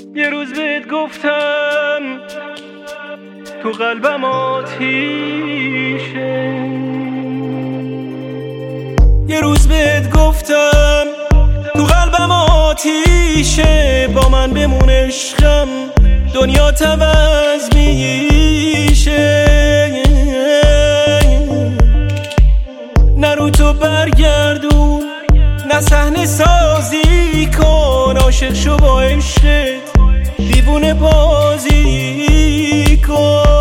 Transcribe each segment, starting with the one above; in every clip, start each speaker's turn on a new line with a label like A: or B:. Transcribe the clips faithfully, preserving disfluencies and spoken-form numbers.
A: یه روز بهت گفتم تو قلبم آتیشه، یه روز بهت گفتم تو قلبم آتیشه، با من بمون عشقم دنیا عوض میشه. نه رو تو برگردون، نه صحنه سازی کن، عاشق شو با عشقت دیوونه بازی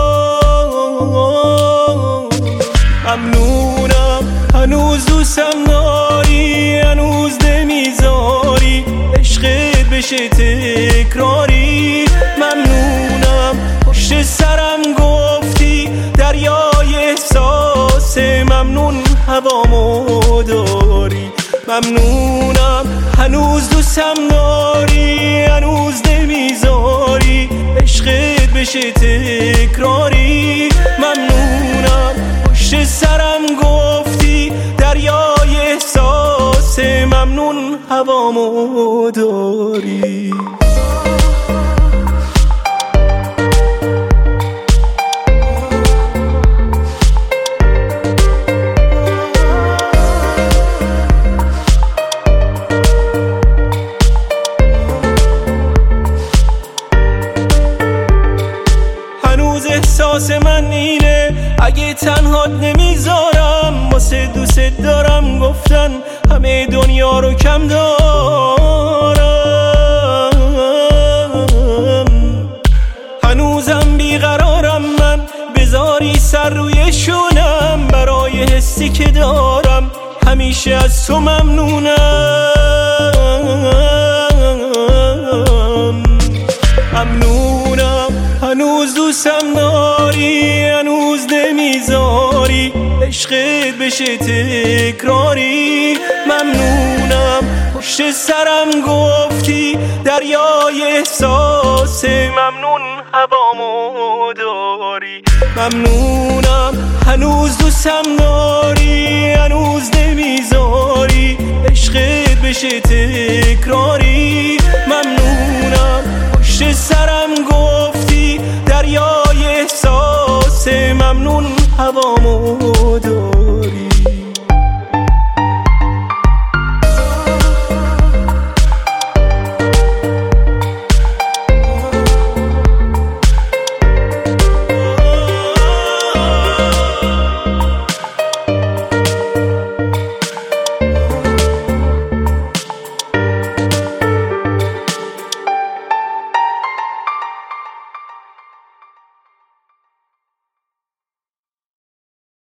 A: کن. ممنونم هنوز دوستم داری، هنوز نمیذاری عشقت بشه تکراری. ممنونم پشت سرم گفتی دریای احساس، ممنون هوامو داری. ممنونم هنوز دوستم داری، هنوز نمیذاری عشقت بشه تکراری. ممنونم پشت سرم گفتی دریای احساس، ممنون هوامو داری. احساس من اینه اگه تنهات نمیذارم، واسه دوست دارم گفتن همه دنیا رو کم دارم. هنوزم بیقرارم من، بذاری سر روی شونم، برای حسی که دارم همیشه از تو ممنونم. ممنونم هنوز دوستم داری، هنوز نمیذاری عشقت بشه تکراری. ممنونم پشت سرم گفتی دریای احساس، ممنون هوامو داری. ممنونم هنوز دوستم داری، هنوز نمیذاری عشقت بشه تکراری. ممنونم پشت سرم گفتی دریای احساس، ممنون هوامو